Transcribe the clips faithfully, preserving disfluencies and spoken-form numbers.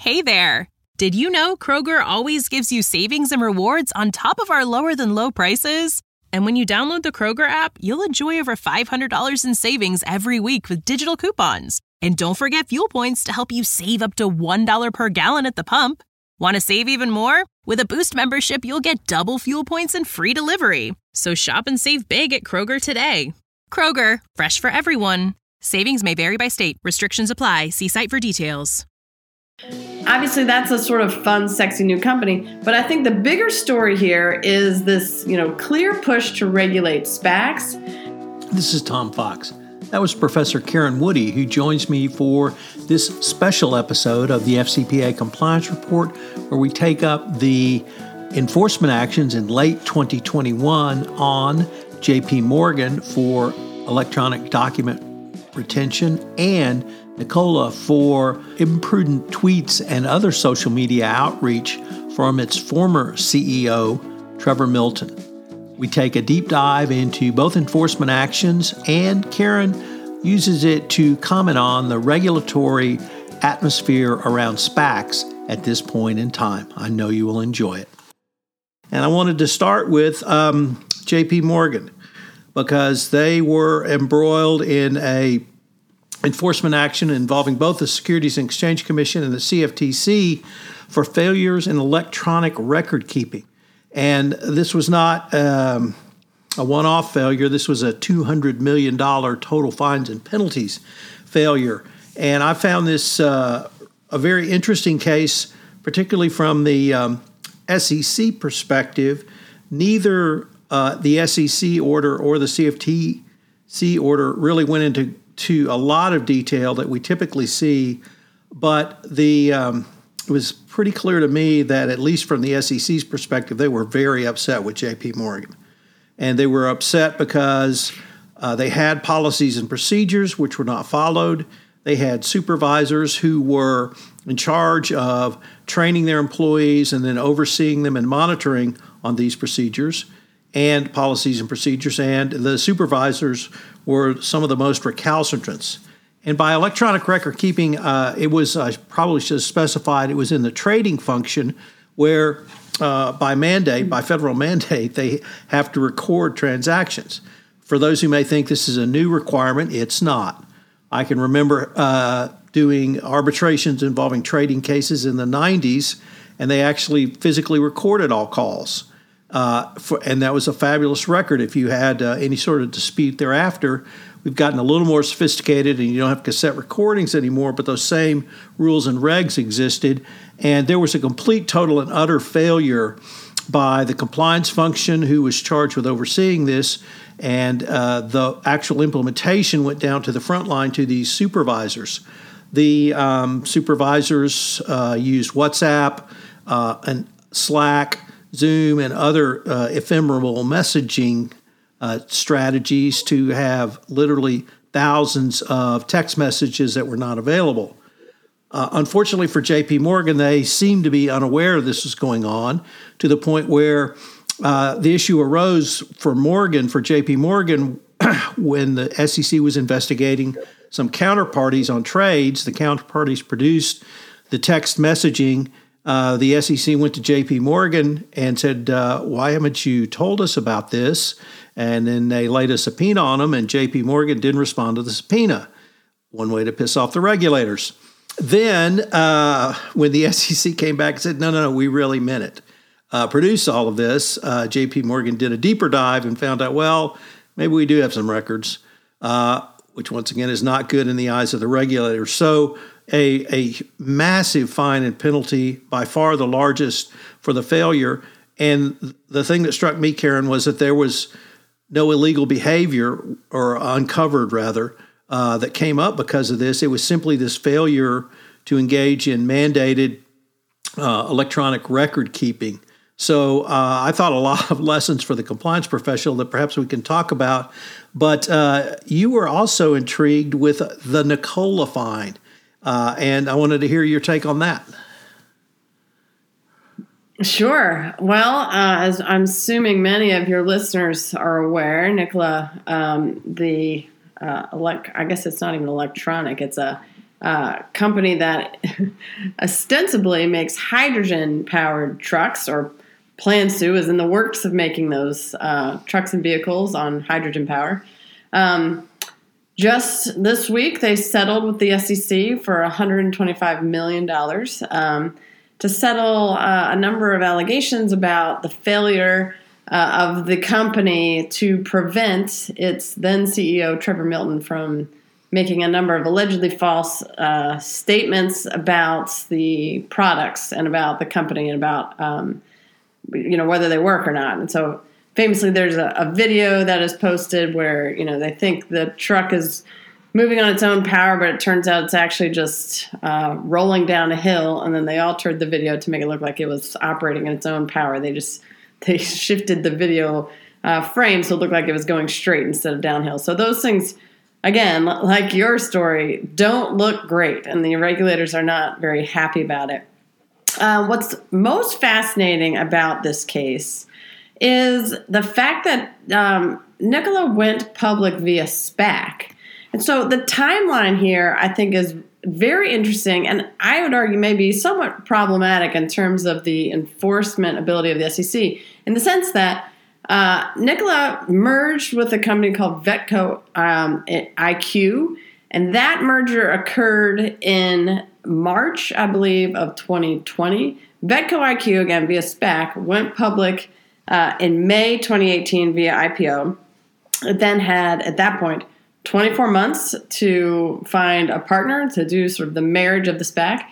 Hey there! Did you know Kroger always gives you savings and rewards on top of our lower-than-low prices? And when you download the Kroger app, you'll enjoy over five hundred dollars in savings every week with digital coupons. And don't forget fuel points to help you save up to one dollar per gallon at the pump. Want to save even more? With a Boost membership, you'll get double fuel points and free delivery. So shop and save big at Kroger today. Kroger, fresh for everyone. Savings may vary by state. Restrictions apply. See site for details. Obviously, that's a sort of fun, sexy new company. But I think the bigger story here is this, you know, clear push to regulate SPACs. This is Tom Fox. That was Professor Karen Woody, who joins me for this special episode of the F C P A Compliance Report, where we take up the enforcement actions in late twenty twenty-one on J P Morgan for electronic document retention and Nikola for imprudent tweets and other social media outreach from its former C E O, Trevor Milton. We take a deep dive into both enforcement actions, and Karen uses it to comment on the regulatory atmosphere around SPACs at this point in time. I know you will enjoy it. And I wanted to start with um, J P Morgan, because they were embroiled in a enforcement action involving both the Securities and Exchange Commission and the C F T C for failures in electronic record keeping. And this was not um, a one-off failure. This was a two hundred million dollars total fines and penalties failure. And I found this uh, a very interesting case, particularly from the um, S E C perspective. Neither uh, the S E C order or the C F T C order really went into to a lot of detail that we typically see, but the um, it was pretty clear to me that, at least from the S E C's perspective, they were very upset with J P Morgan. And they were upset because uh, they had policies and procedures which were not followed. They had supervisors who were in charge of training their employees and then overseeing them and monitoring on these procedures and policies and procedures, and the supervisors were some of the most recalcitrants. And by electronic record keeping, uh, it was, I probably should have specified, it was in the trading function where uh, by mandate, by federal mandate, they have to record transactions. For those who may think this is a new requirement, it's not. I can remember uh, doing arbitrations involving trading cases in the nineties, and they actually physically recorded all calls. Uh, for, and that was a fabulous record. If you had uh, any sort of dispute thereafter, we've gotten a little more sophisticated, and you don't have cassette recordings anymore, but those same rules and regs existed. And there was a complete, total, and utter failure by the compliance function who was charged with overseeing this, and uh, the actual implementation went down to the front line to these supervisors. The um, supervisors uh, used WhatsApp uh, and Slack, Zoom, and other uh, ephemeral messaging uh, strategies to have literally thousands of text messages that were not available. Uh, unfortunately for J P Morgan, they seemed to be unaware this was going on, to the point where uh, the issue arose for Morgan, for J P Morgan, when the S E C was investigating some counterparties on trades. The counterparties produced the text messaging. Uh, the S E C went to J P Morgan and said, uh, why haven't you told us about this? And then they laid a subpoena on them, and J P Morgan didn't respond to the subpoena. One way to piss off the regulators. Then uh, when the S E C came back and said, no, no, no, we really meant it, uh, produce all of this, uh, J P Morgan did a deeper dive and found out, well, maybe we do have some records, uh, which once again is not good in the eyes of the regulators. So a, a massive fine and penalty, by far the largest for the failure. And the thing that struck me, Karen, was that there was no illegal behavior, or uncovered rather, uh, that came up because of this. It was simply this failure to engage in mandated uh, electronic record keeping. So uh, I thought a lot of lessons for the compliance professional that perhaps we can talk about. But uh, you were also intrigued with the Nikola fine, uh, and I wanted to hear your take on that. Sure. Well, uh, as I'm assuming many of your listeners are aware, Nikola, um, the uh, elect- I guess it's not even electronic; it's a uh, company that ostensibly makes hydrogen-powered trucks, or plans to, is in the works of making those uh, trucks and vehicles on hydrogen power. Um, just this week, they settled with the S E C for one hundred twenty-five million dollars um, to settle uh, a number of allegations about the failure uh, of the company to prevent its then C E O, Trevor Milton, from making a number of allegedly false uh, statements about the products and about the company and about um, you know, whether they work or not. And so famously, there's a, a video that is posted where, you know, they think the truck is moving on its own power, but it turns out it's actually just uh, rolling down a hill. And then they altered the video to make it look like it was operating in its own power. They just, they shifted the video uh, frame so it looked like it was going straight instead of downhill. So those things, again, like your story, don't look great. And the regulators are not very happy about it. Uh, what's most fascinating about this case is the fact that um, Nikola went public via SPAC. And so the timeline here, I think, is very interesting, and I would argue maybe somewhat problematic in terms of the enforcement ability of the S E C, in the sense that uh, Nikola merged with a company called Vetco um, I Q, and that merger occurred in March, I believe, of twenty twenty. Vetco I Q, again, via SPAC, went public uh, in May twenty eighteen via I P O. It then had, at that point, twenty-four months to find a partner to do sort of the marriage of the SPAC.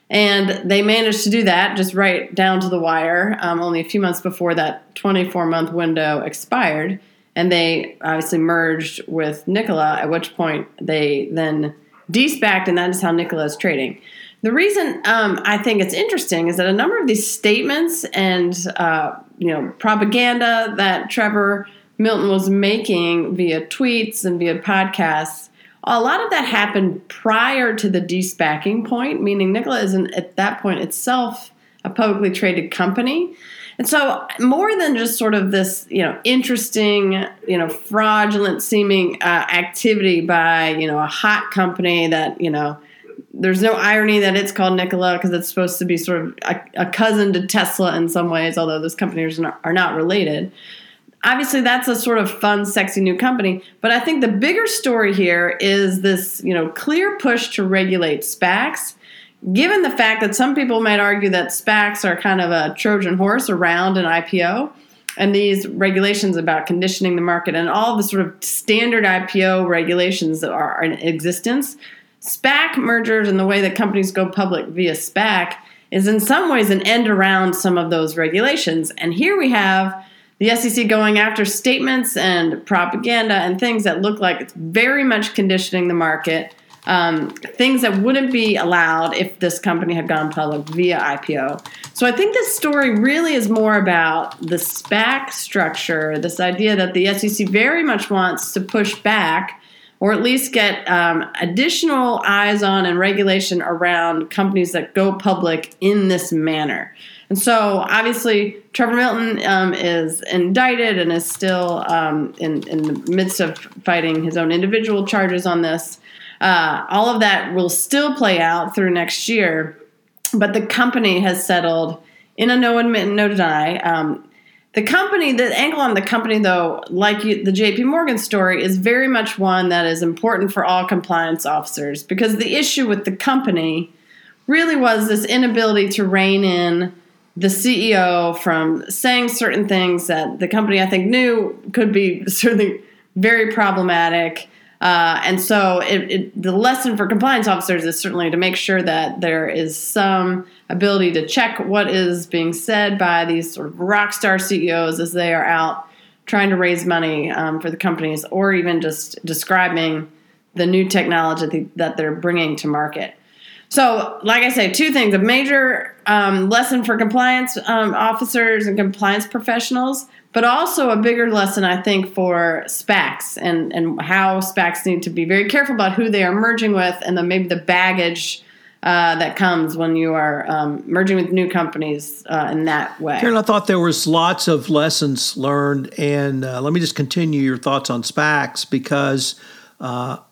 And they managed to do that just right down to the wire, um, only a few months before that twenty-four-month window expired. And they obviously merged with Nikola, at which point they then de-SPACed, and that is how Nikola is trading. The reason um, I think it's interesting is that a number of these statements and uh, you know propaganda that Trevor Milton was making via tweets and via podcasts, a lot of that happened prior to the de-SPACing point, meaning Nikola isn't at that point itself a publicly traded company. And so more than just sort of this, you know, interesting, you know, fraudulent seeming uh, activity by, you know, a hot company that, you know, there's no irony that it's called Nikola because it's supposed to be sort of a, a cousin to Tesla in some ways, although those companies are not, are not related. Obviously, that's a sort of fun, sexy new company. But I think the bigger story here is this, you know, clear push to regulate SPACs. Given the fact that some people might argue that SPACs are kind of a Trojan horse around an I P O, and these regulations about conditioning the market and all the sort of standard I P O regulations that are in existence, SPAC mergers and the way that companies go public via SPAC is in some ways an end around some of those regulations. And here we have the S E C going after statements and propaganda and things that look like it's very much conditioning the market. Um, things that wouldn't be allowed if this company had gone public via I P O. So I think this story really is more about the SPAC structure, this idea that the S E C very much wants to push back or at least get um, additional eyes on and regulation around companies that go public in this manner. And so obviously Trevor Milton um, is indicted and is still um, in, in the midst of fighting his own individual charges on this. Uh, all of that will still play out through next year, but the company has settled in a no admit, no deny. Um, the company, the angle on the company, though, like you, the J P Morgan story, is very much one that is important for all compliance officers, because the issue with the company really was this inability to rein in the C E O from saying certain things that the company, I think, knew could be certainly very problematic. Uh, and so it, it, the lesson for compliance officers is certainly to make sure that there is some ability to check what is being said by these sort of rock star C E Os as they are out trying to raise money um, for the companies, or even just describing the new technology that they're bringing to market. So, like I say, two things. A major um, lesson for compliance um, officers and compliance professionals, but also a bigger lesson, I think, for SPACs and, and how SPACs need to be very careful about who they are merging with, and then maybe the baggage uh, that comes when you are um, merging with new companies uh, in that way. Karen, I thought there was lots of lessons learned, and uh, let me just continue your thoughts on SPACs, because uh,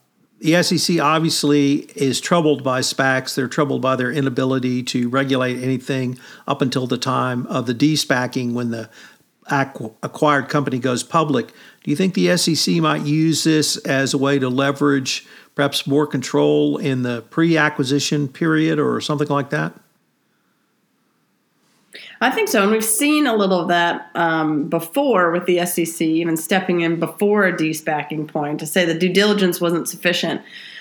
the S E C obviously is troubled by SPACs. They're troubled by their inability to regulate anything up until the time of the de-SPACing when the acquired company goes public. Do you think the S E C might use this as a way to leverage perhaps more control in the pre-acquisition period or something like that? I think so. And we've seen a little of that um, before with the S E C, even stepping in before a de-SPACing point to say the due diligence wasn't sufficient.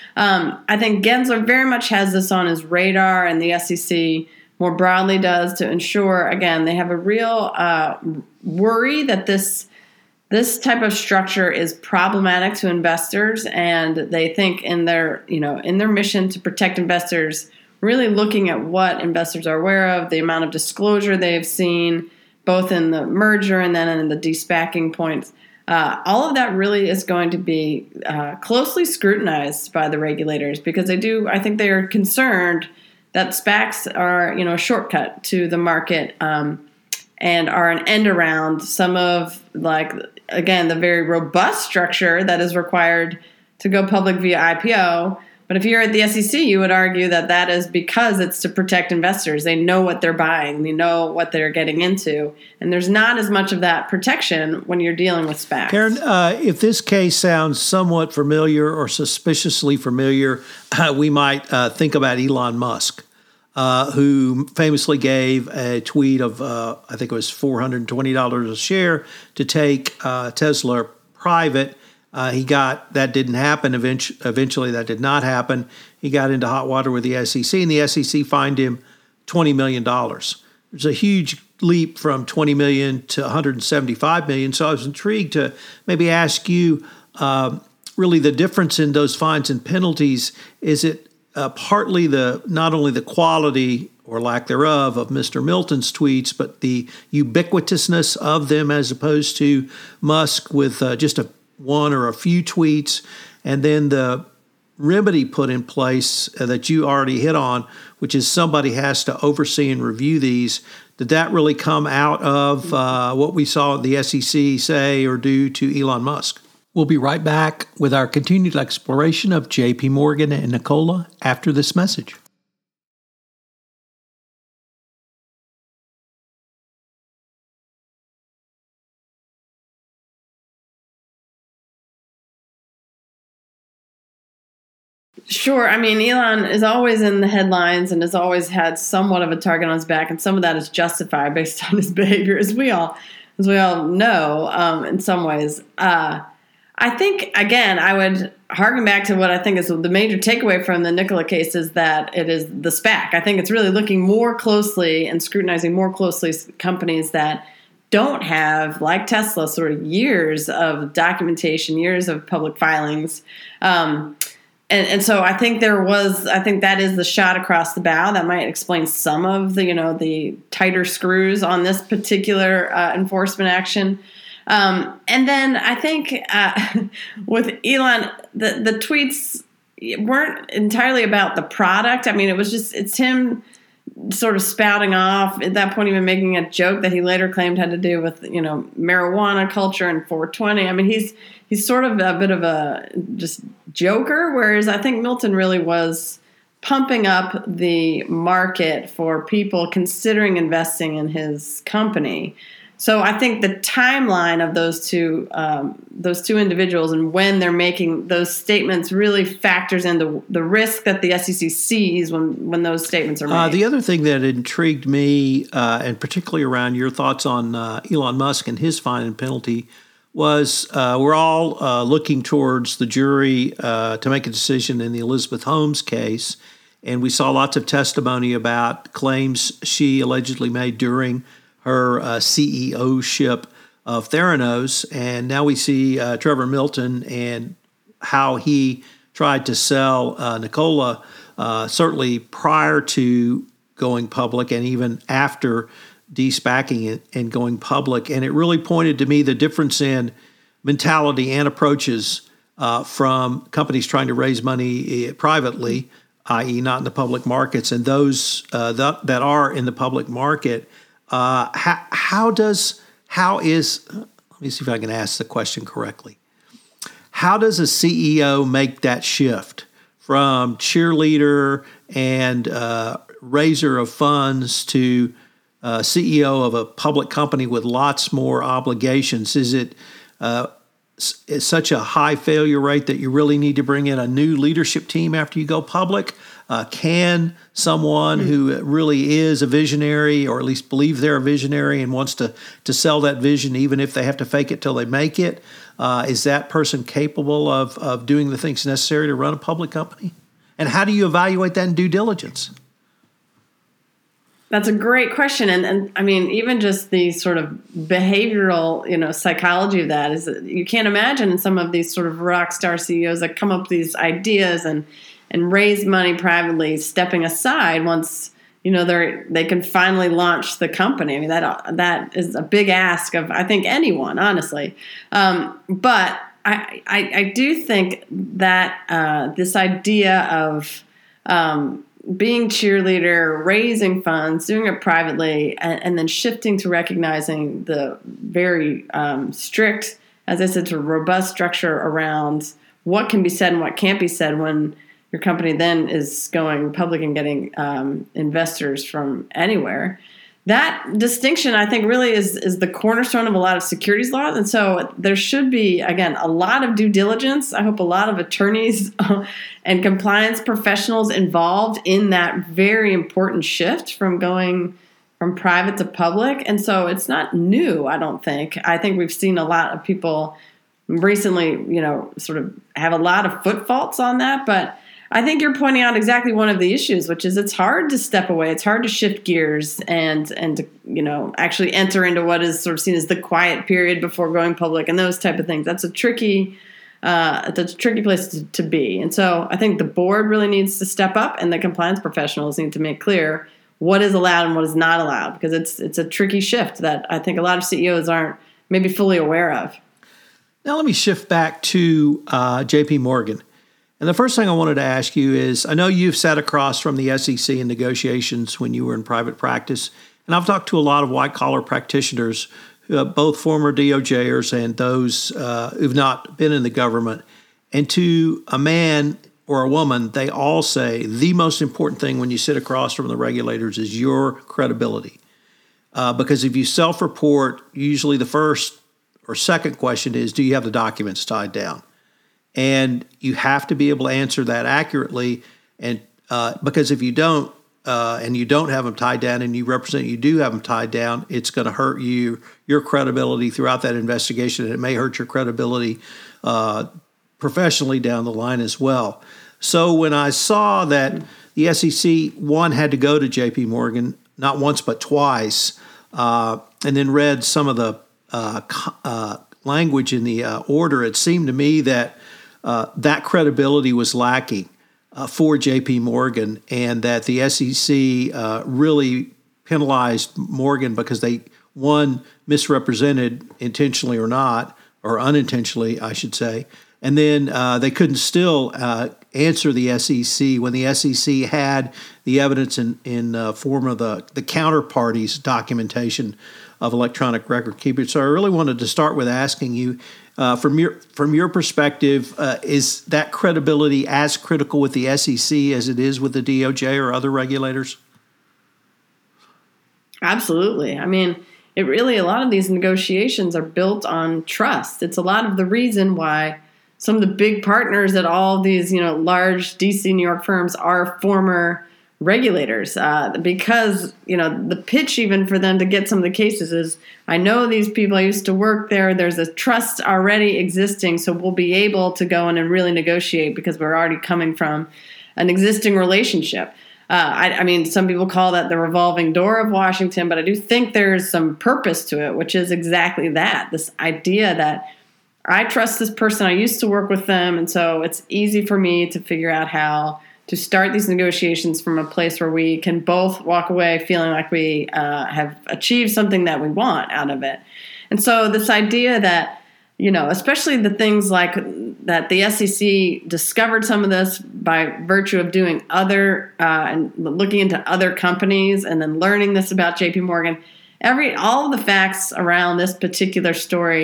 Um, I think Gensler very much has this on his radar, and the S E C more broadly does, to ensure, again, they have a real uh, worry that this this type of structure is problematic to investors, and they think in their, you know, in their mission to protect investors, really looking at what investors are aware of, the amount of disclosure they have seen, both in the merger and then in the de-SPACing points. Uh, all of that really is going to be uh, closely scrutinized by the regulators, because they do, I think they are concerned that SPACs are, you know, a shortcut to the market um, and are an end around some of, like, again, the very robust structure that is required to go public via I P O. But if you're at the S E C, you would argue that that is because it's to protect investors. They know what they're buying. They know what they're getting into. And there's not as much of that protection when you're dealing with SPACs. Karen, uh, if this case sounds somewhat familiar or suspiciously familiar, uh, we might uh, think about Elon Musk, uh, who famously gave a tweet of, uh, I think it was four hundred twenty dollars a share to take uh, Tesla private. Uh, he got, that didn't happen. Eventually, eventually that did not happen. He got into hot water with the S E C, and the S E C fined him twenty million dollars. There's a huge leap from twenty million dollars to one hundred seventy-five million dollars. So I was intrigued to maybe ask you, uh, really the difference in those fines and penalties. Is it uh, partly the, not only the quality or lack thereof of Mister Milton's tweets, but the ubiquitousness of them as opposed to Musk with uh, just a one or a few tweets, and then the remedy put in place uh, that you already hit on, which is somebody has to oversee and review these. Did that really come out of uh, what we saw the S E C say or do to Elon Musk? We'll be right back with our continued exploration of J P Morgan and Nikola after this message. Sure. I mean, Elon is always in the headlines and has always had somewhat of a target on his back, and some of that is justified based on his behavior, as we all, as we all know, um, in some ways. Uh, I think, again, I would harken back to what I think is the major takeaway from the Nikola case is that it is the SPAC. I think it's really looking more closely and scrutinizing more closely companies that don't have, like Tesla, sort of years of documentation, years of public filings. Um, And, and so I think there was, I think that is the shot across the bow that might explain some of the, you know, the tighter screws on this particular uh, enforcement action. Um, and then I think uh, with Elon, the, the tweets weren't entirely about the product. I mean, it was just, it's him sort of spouting off, at that point even making a joke that he later claimed had to do with, you know, marijuana culture and four twenty. I mean, he's he's sort of a bit of a just joker, whereas I think Milton really was pumping up the market for people considering investing in his company. So I think the timeline of those two um, those two individuals and when they're making those statements really factors into the risk that the S E C sees when, when those statements are made. Uh, the other thing that intrigued me, uh, and particularly around your thoughts on uh, Elon Musk and his fine and penalty, was uh, we're all uh, looking towards the jury uh, to make a decision in the Elizabeth Holmes case. And we saw lots of testimony about claims she allegedly made during her uh, C E O-ship of Theranos. And now we see uh, Trevor Milton and how he tried to sell uh, Nikola, uh, certainly prior to going public and even after de-SPACing it and going public. And it really pointed to me the difference in mentality and approaches uh, from companies trying to raise money privately, that is not in the public markets, and those uh, that, that are in the public market. Uh, how, how does, how is, let me see if I can ask the question correctly. how does a C E O make that shift from cheerleader and uh, raiser of funds to uh, C E O of a public company with lots more obligations? Is it uh, s- such a high failure rate that you really need to bring in a new leadership team after you go public? Uh, can someone mm-hmm. who really is a visionary, or at least believes they're a visionary and wants to, to sell that vision, even if they have to fake it till they make it, uh, is that person capable of, of doing the things necessary to run a public company? And how do you evaluate that in due diligence? That's a great question. And, and I mean, even just the sort of behavioral, you know, psychology of that is that you can't imagine some of these sort of rock star C E Os that come up with these ideas and and raise money privately, stepping aside once, you know, they're, they can finally launch the company. I mean, that that is a big ask of, I think, anyone, honestly. Um, but I, I, I do think that uh, this idea of um, being cheerleader, raising funds, doing it privately, and, and then shifting to recognizing the very um, strict, as I said, sort of robust structure around what can be said and what can't be said when your company then is going public and getting um, investors from anywhere. That distinction, I think, really is is the cornerstone of a lot of securities laws. And so there should be, again, a lot of due diligence. I hope a lot of attorneys and compliance professionals involved in that very important shift from going from private to public. And so it's not new, I don't think. I think we've seen a lot of people recently, you know, sort of have a lot of foot faults on that. But I think you're pointing out exactly one of the issues, which is it's hard to step away. It's hard to shift gears and, and to, you know, actually enter into what is sort of seen as the quiet period before going public and those type of things. That's a tricky, uh, that's a tricky place to, to be. And so I think the board really needs to step up, and the compliance professionals need to make clear what is allowed and what is not allowed, because it's it's a tricky shift that I think a lot of C E Os aren't maybe fully aware of. Now let me shift back to uh, J P Morgan. And the first thing I wanted to ask you is, I know you've sat across from the S E C in negotiations when you were in private practice, and I've talked to a lot of white-collar practitioners, uh, both former D O Jers and those uh, who've not been in the government. And to a man or a woman, they all say the most important thing when you sit across from the regulators is your credibility. Uh, because if you self-report, usually the first or second question is, do you have the documents tied down? And you have to be able to answer that accurately. And uh, because if you don't, uh, and you don't have them tied down, and you represent you do have them tied down, it's going to hurt you, your credibility throughout that investigation. And it may hurt your credibility uh, professionally down the line as well. So when I saw that the S E C, one, had to go to J P Morgan, not once but twice, uh, and then read some of the uh, uh, language in the uh, order, it seemed to me that Uh, that credibility was lacking uh, for J P Morgan, and that the S E C uh, really penalized Morgan because they, one, misrepresented intentionally or not, or unintentionally, I should say, and then uh, they couldn't still uh, answer the S E C when the S E C had the evidence in in uh, form of the, the counterparty's documentation of electronic record keeping. So I really wanted to start with asking you, Uh, from your from your perspective, uh, is that credibility as critical with the S E C as it is with the D O J or other regulators? Absolutely. I mean, it really, a lot of these negotiations are built on trust. It's a lot of the reason why some of the big partners at all these, you know, large D C, New York firms are former regulators, uh, because, you know, the pitch even for them to get some of the cases is, I know these people, I used to work there, there's a trust already existing, so we'll be able to go in and really negotiate because we're already coming from an existing relationship. Uh, I, I mean, some people call that the revolving door of Washington, but I do think there's some purpose to it, which is exactly that, this idea that I trust this person, I used to work with them, and so it's easy for me to figure out how to start these negotiations from a place where we can both walk away feeling like we uh, have achieved something that we want out of it. And so this idea that, you know, especially the things like that the S E C discovered some of this by virtue of doing other uh, and looking into other companies and then learning this about J P Morgan, every all of the facts around this particular story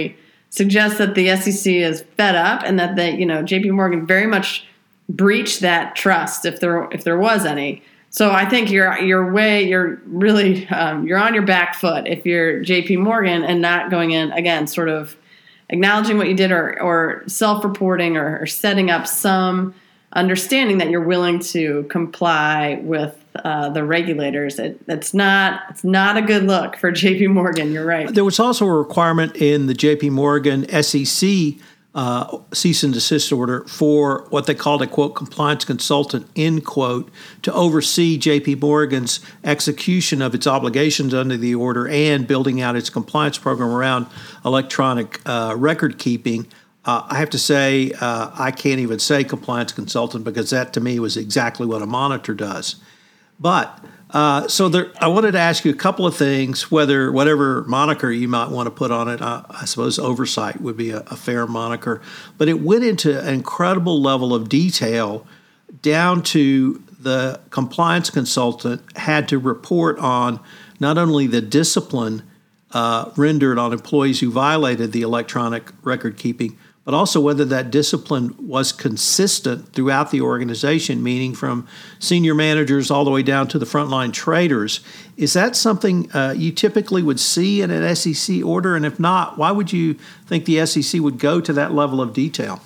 suggests that the S E C is fed up and that they, you know, J P Morgan very much breached that trust if there if there was any. So I think you're you're way you're really um, you're on your back foot if you're J P Morgan and not going in again, sort of acknowledging what you did or or self-reporting or, or setting up some understanding that you're willing to comply with uh, the regulators. It, it's not it's not a good look for J P Morgan. You're right. There was also a requirement in the J P Morgan S E C uh, cease and desist order for what they called a, quote, compliance consultant, end quote, to oversee J P Morgan's execution of its obligations under the order and building out its compliance program around electronic uh, record keeping. Uh, I have to say, uh, I can't even say compliance consultant because that to me was exactly what a monitor does. But uh, so there, I wanted to ask you a couple of things, whether whatever moniker you might want to put on it, uh, I suppose oversight would be a, a fair moniker. But it went into an incredible level of detail down to the compliance consultant had to report on not only the discipline uh, rendered on employees who violated the electronic record keeping, but also whether that discipline was consistent throughout the organization, meaning from senior managers all the way down to the frontline traders. Is that something uh, you typically would see in an S E C order? And if not, why would you think the S E C would go to that level of detail?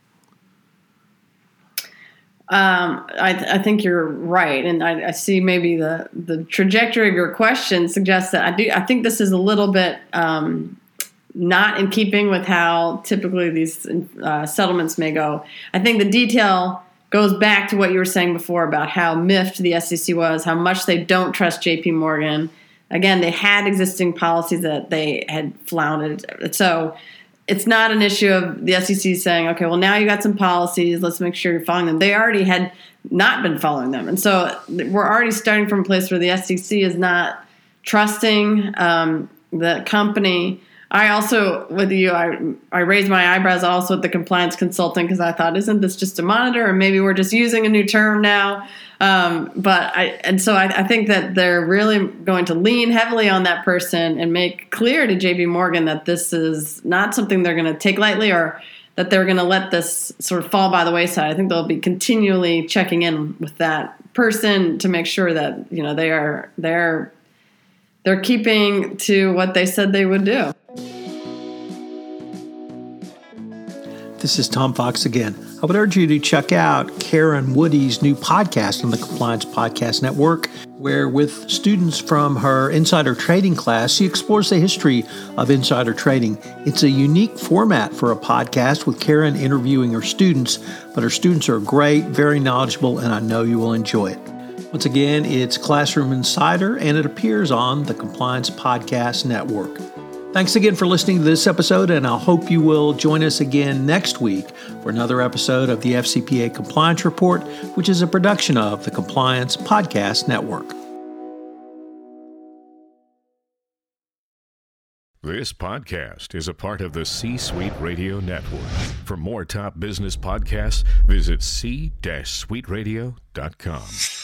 Um, I, I think you're right, and I, I see maybe the, the trajectory of your question suggests that I do. I think this is a little bit um, not in keeping with how typically these uh, settlements may go. I think the detail goes back to what you were saying before about how miffed the S E C was, how much they don't trust J P Morgan. Again, they had existing policies that they had flouted, so it's not an issue of the S E C saying, okay, well, now you got some policies, let's make sure you're following them. They already had not been following them. And so we're already starting from a place where the S E C is not trusting um, the company. I also, with you, I I raised my eyebrows also at the compliance consultant because I thought, isn't this just a monitor? Or maybe we're just using a new term now. Um, but I, and so I, I think that they're really going to lean heavily on that person and make clear to J P Morgan that this is not something they're going to take lightly or that they're going to let this sort of fall by the wayside. I think they'll be continually checking in with that person to make sure that, you know, they are they're they're keeping to what they said they would do. This is Tom Fox again. I would urge you to check out Karen Woody's new podcast on the Compliance Podcast Network, where with students from her insider trading class, she explores the history of insider trading. It's a unique format for a podcast with Karen interviewing her students, but her students are great, very knowledgeable, and I know you will enjoy it. Once again, it's Classroom Insider, and it appears on the Compliance Podcast Network. Thanks again for listening to this episode, and I hope you will join us again next week for another episode of the F C P A Compliance Report, which is a production of the Compliance Podcast Network. This podcast is a part of the C-Suite Radio Network. For more top business podcasts, visit c suite radio dot com.